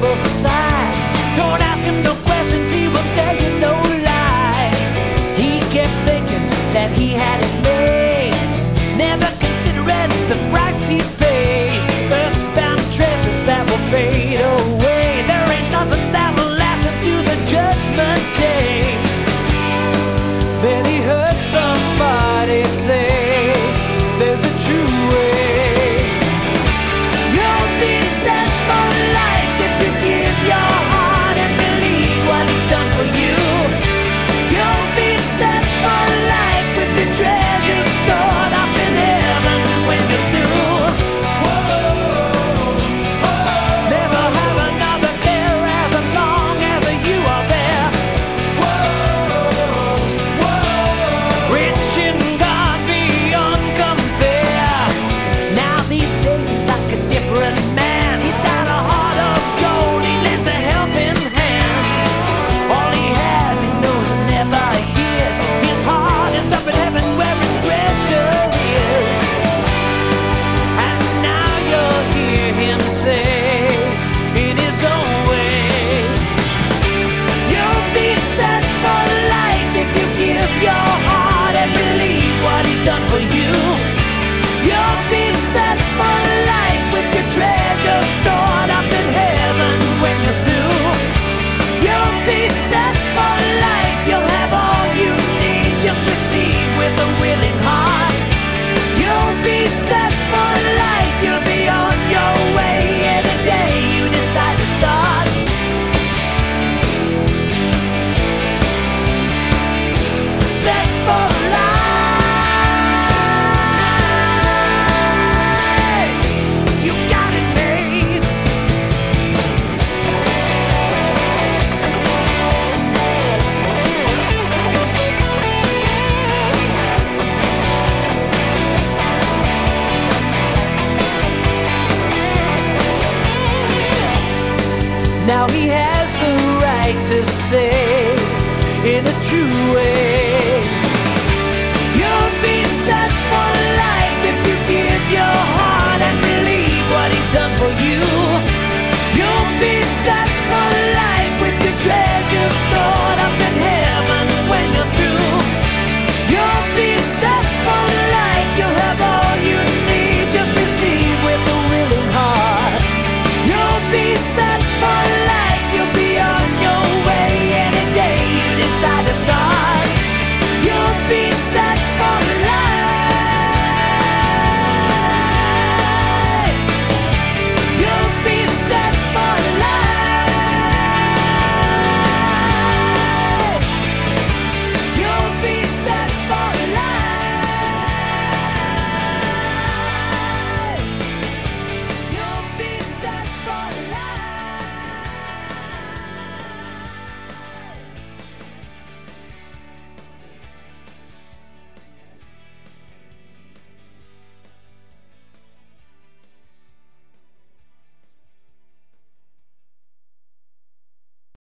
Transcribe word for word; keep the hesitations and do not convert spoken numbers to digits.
incredible size. Don't ask him no questions, he will tell you no lies. He kept thinking that he had it made, never considering the price he paid. Earthbound treasures that will fade away. There ain't nothing that will last him through the judgment day. Then he heard somebody say, there's a true way. You'll be set for life if you give your heart and believe what he's done for you. You'll be set for life with your treasures stored up in heaven when you're through. Never have another care as long as you are there. Rich in God beyond compare. Now these days he's like a different man. He's got a heart of gold, he lends a helping hand. All he has, he knows is never his. His heart is up in heaven where his treasure is. And now you'll hear him say, in his own way, you'll be set for life if you give your heart and believe what he's done for you. You'll be set for life with your treasure stored up in heaven when you're through. You'll be set for life, you'll have all you need, just receive with a willing heart. You'll be set for life, you'll be on your way any day you decide to start. Set for life, you got it made. Now he has the right to say, in a true way,